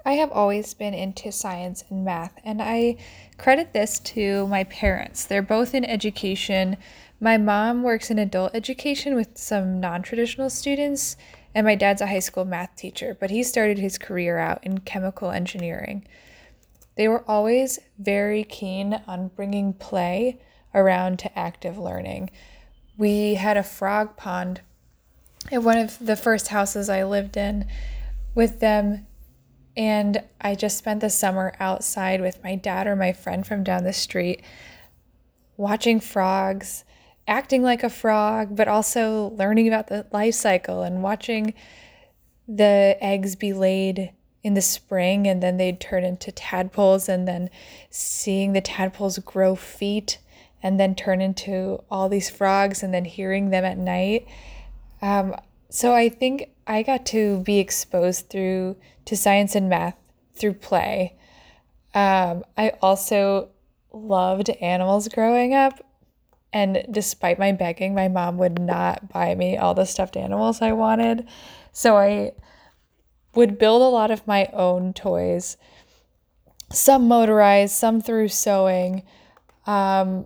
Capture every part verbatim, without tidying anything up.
I have always been into science and math, and I credit this to my parents. They're both in education. My mom works in adult education with some non traditional students, and my dad's a high school math teacher, but he started his career out in chemical engineering. They were always very keen on bringing play around to active learning. We had a frog pond at one of the first houses I lived in with them. And I just spent the summer outside with my dad or my friend from down the street, watching frogs, acting like a frog, but also learning about the life cycle and watching the eggs be laid in the spring and then they'd turn into tadpoles, and then seeing the tadpoles grow feet and then turn into all these frogs, and then hearing them at night. Um, so I think I got to be exposed through to science and math through play. Um, I also loved animals growing up, and despite my begging, my mom would not buy me all the stuffed animals I wanted. So I would build a lot of my own toys, some motorized, some through sewing, um,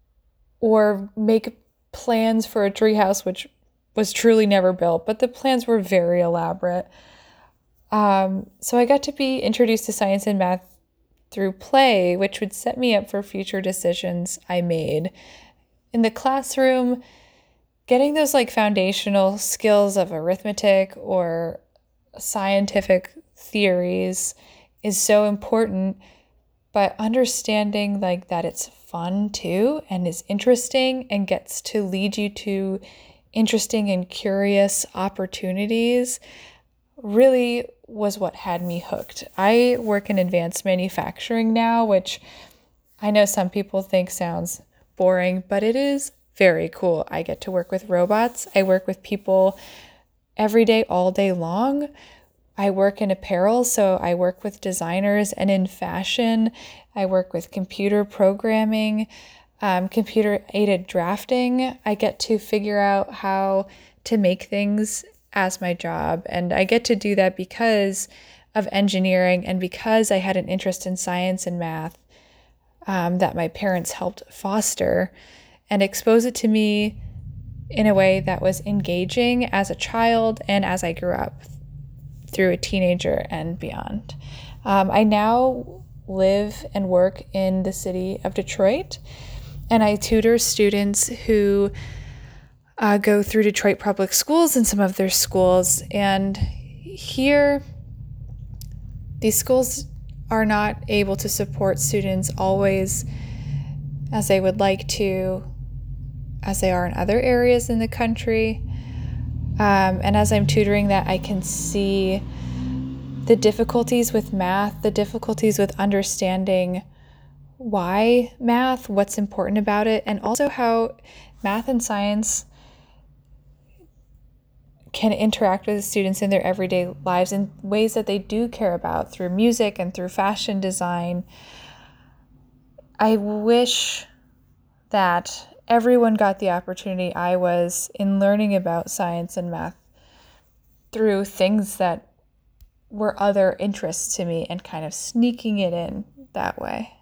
or make plans for a treehouse, which was truly never built, but the plans were very elaborate. Um, so I got to be introduced to science and math through play, which would set me up for future decisions I made. In the classroom, getting those like foundational skills of arithmetic or scientific theories is so important, but understanding like that it's fun too and is interesting and gets to lead you to interesting and curious opportunities really was what had me hooked. I work in advanced manufacturing now, which I know some people think sounds boring, but it is very cool. I get to work with robots. I work with people every day, all day long. I work in apparel, so I work with designers, and in fashion, I work with computer programming, um, computer aided drafting. I get to figure out how to make things as my job, and I get to do that because of engineering and because I had an interest in science and math um, that my parents helped foster and expose it to me in a way that was engaging as a child and as I grew up through a teenager and beyond. Um, I now live and work in the city of Detroit, and I tutor students who uh, go through Detroit public schools and some of their schools. And here, these schools are not able to support students always as they would like to, as they are in other areas in the country. Um, and as I'm tutoring that, I can see the difficulties with math, the difficulties with understanding why math, what's important about it, and also how math and science can interact with the students in their everyday lives in ways that they do care about through music and through fashion design. I wish that everyone got the opportunity I was in learning about science and math through things that were other interests to me and kind of sneaking it in that way.